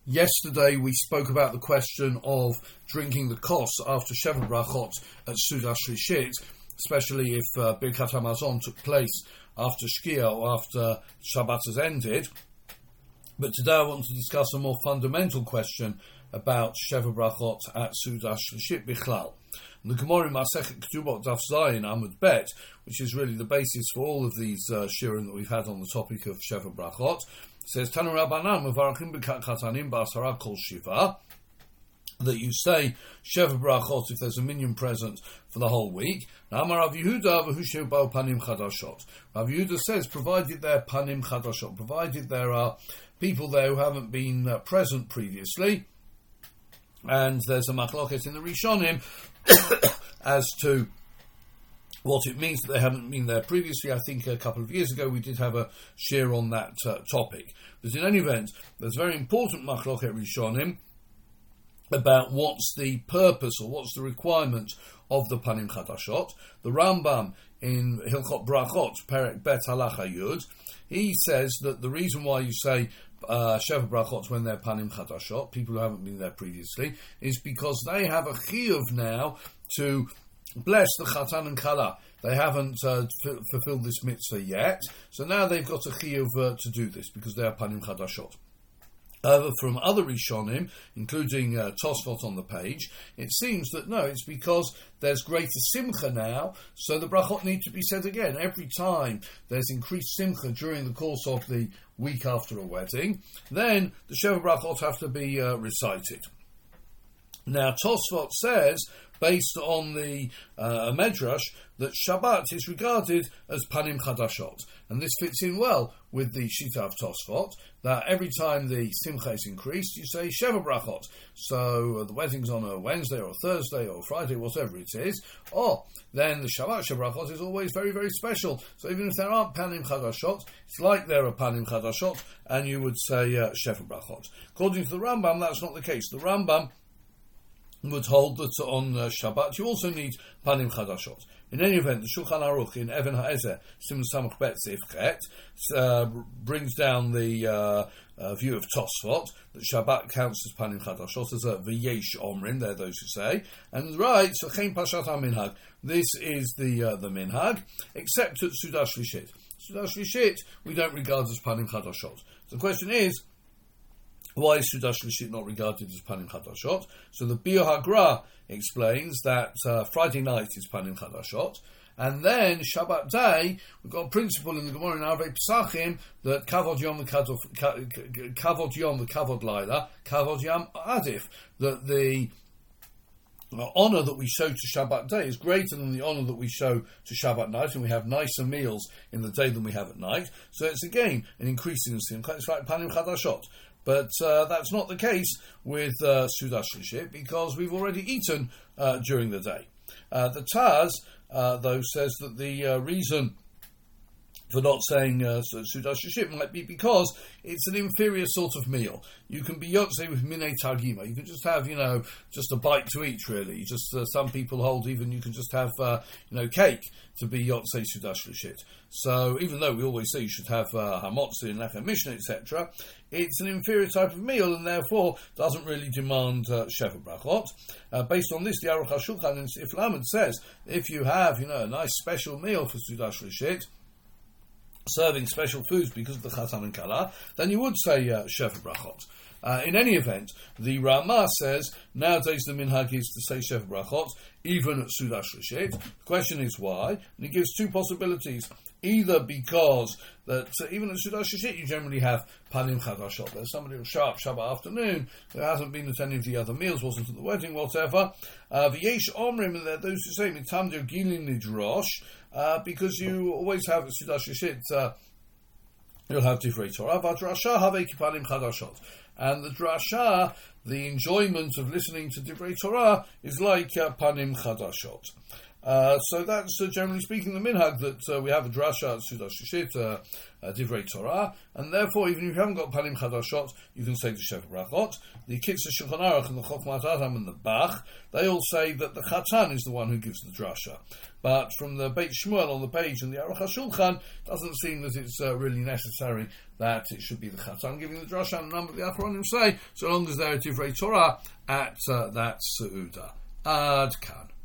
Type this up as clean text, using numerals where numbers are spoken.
Yesterday we spoke about the question of drinking the kos after Sheva Brachot at Suda Shlishit, especially if Birkat HaMazon took place after Shkia or after Shabbat has ended. But today I want to discuss a more fundamental question about Sheva Brachot at Suda Shlishit Bichlal. The Gemara in Masechet Ketubot Daf Zayin Amud Bet, which is really the basis for all of these shiurim that we've had on the topic of Sheva Brachot, says Tanu Rabbanan Mevarachim B'Kat Chatanim B'Asara Kol Shiva, that you say Sheva Brachot if there's a minyan present for the whole week. Now Amar Rav Yehuda v'Hushev Ba'u Panim Chadashot. Rav Yehuda says, provided they're Panim Chadashot, provided there are people there who haven't been present previously, and there's a machloket in the Rishonim as to what it means that they haven't been there previously. I think a couple of years ago we did have a share on that topic. But in any event, there's very important machloket Rishonim about what's the purpose or what's the requirement of the Panim Chadashot. The Rambam in Hilchot Brachot, Perek Bet Halacha Yud, he says that the reason why you say Sheva Brachot when they're Panim Chadashot, people who haven't been there previously, is because they have a chiyuv now to bless the Chatan and Kala. They haven't fulfilled this mitzvah yet, so now they've got a chiyuv to do this because they are Panim Chadashot. From other Rishonim, including Tosfot on the page, it seems that no, it's because there's greater simcha now, so the brachot need to be said again. Every time there's increased simcha during the course of the week after a wedding, then the Sheva Brachot have to be recited. Now, Tosfot says, based on the Medrash, that Shabbat is regarded as Panim Chadashot. And this fits in well with the Shita of Tosfot, that every time the Simcha is increased, you say Sheva Brachot. So the wedding's on a Wednesday or a Thursday or a Friday, whatever it is, then the Shabbat Sheva Brachot is always very, very special. So even if there aren't Panim Chadashot, it's like there are Panim Chadashot, and you would say Sheva Brachot. According to the Rambam, that's not the case. The Rambam would hold that on Shabbat you also need Panim Chadashot. In any event, the Shulchan Aruch in Even HaEzer, Siman Samach Bet Seif Chet, brings down the view of Tosfot, that Shabbat counts as Panim Chadashot, as a V'yesh Omrim, they're those who say, and right, so Chen Pashat HaMinhag, this is the Minhag, except at Suda Shlishit. Suda Shlishit, we don't regard as Panim Chadashot. So the question is, why is Suda Shlishit not regarded as Panim Chadashot? So the Biur HaGra explains that Friday night is Panim Chadashot, and then Shabbat day, we've got a principle in the Gemara in Arvei Pesachim that Kavod Yom Kavod Yom Kavod Laila, Kavod Yam Adif, that the honour that we show to Shabbat day is greater than the honour that we show to Shabbat night, and we have nicer meals in the day than we have at night. So it's again an increase in Simcha. It's like Panim Chadashot. But that's not the case with Suda Shlishit because we've already eaten during the day. The Taz, though, says that the reason for not saying Suda Shlishit might be because it's an inferior sort of meal. You can be Yotzei with Minei Targima. You can just have, just a bite to eat, really. Just some people hold even you can just have, cake to be Yotzei Suda Shlishit. So even though we always say you should have Hamotzi and Lechem Mishnah, etc., it's an inferior type of meal and therefore doesn't really demand Sheva Brachot. Based on this, the Aruch HaShulchan in Sif Lamed says if you have, a nice special meal for Suda Shlishit, serving special foods because of the Chatan and Kala, then you would say Sheva Brachot. In any event, the Ramah says nowadays the minhag is to say Sheva Brachot even at Suda Shlishit. The question is why, and he gives two possibilities. Either because that even at Suda Shlishit you generally have Panim Chadashot. There's somebody who'll show up Shabbat afternoon who hasn't been at any of the other meals, wasn't at the wedding, whatever. V'yesh Omrim, and there are those who say Mitam Der Gilin Nidrosh, because you always have at Suda Shlishit you'll have Divrei Torah, V'drasha Havei Panim Chadashot. And the drasha, the enjoyment of listening to Divrei Torah, is like Panim Chadashot. So that's generally speaking the minhag, that we have a drasha at Suda Shishit, Divrei Torah, and therefore even if you haven't got Panim Chadashot, you can say the Sheva Brachot. The Kitzur Shulchan Aruch and the Chokhmat Adam and the Bach, they all say that the Chatan is the one who gives the drasha. But from the Beit Shmuel on the page and the Aruch HaShulchan, it doesn't seem that it's really necessary that it should be the Chatan giving the drasha, and a number of the Achronim say, so long as they're Divrei Torah at that Seudah. Ad Kan.